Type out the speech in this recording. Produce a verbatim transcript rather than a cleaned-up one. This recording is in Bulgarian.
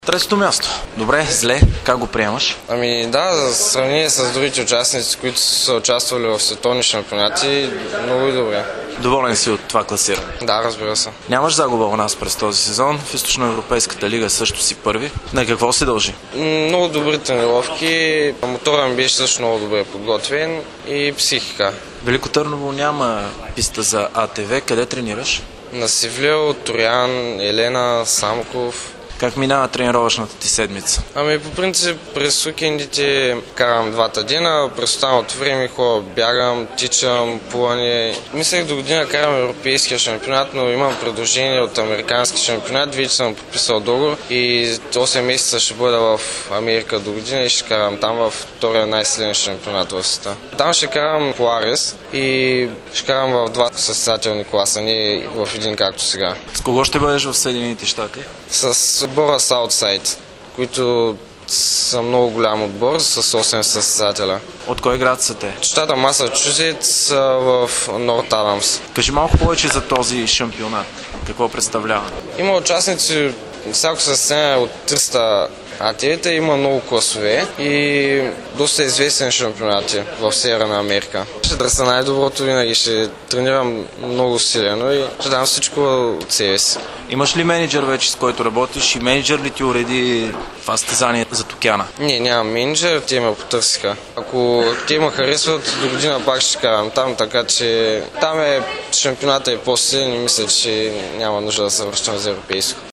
Трето място. Добре, зле, как го приемаш? Ами да, за сравнение с другите участници, които са участвали в световни шампионати, много и добре. Доволен си от това класиране? Да, разбира се. Нямаш загуба у нас през този сезон. В Източноевропейската лига също си първи. На какво се дължи? Много добри тренировки, мотора ми беше също много добре подготвен и психика. Велико Търново няма писта за А Т В. Къде тренираш? На Севлиево, Троян, Елена, Самоков. Как минава тренировъчната ти седмица? Ами по принцип през уикендите карам двата дена, през останалото време хора бягам, тичам, плуване. Мислех до година карам европейския шампионат, но имам предложение от американски шампионат, вече съм подписал договор и осем месеца ще бъда в Америка до година и ще карам там в втория най-силен шампионат в света. Там ще карам Поларис и ще карам в два състезателни класа, не в един както сега. С кого ще бъдеш в Съединените щати? С отбора Саутсайд, които са много голям отбор с осем състезателя. От кой град са те? Щата Масачузетс в Норт Адамс. Кажи малко повече за този шампионат. Какво представлява? Има участници, всяко състезание от триста атлета, има много класове и доста известен шампионати в Северна Америка. Ще търся най-доброто винаги, ще тренирам много силено и ще дам всичко от себе си. Имаш ли менеджер вече, с който работиш и менеджер ли ти уреди това състезание за океана? Не, нямам менеджер, те ме потърсиха. Ако те ме харесват, до година пак ще карам там, така че там е шампионата е по-силен и мисля, че няма нужда да се връщам за европейско.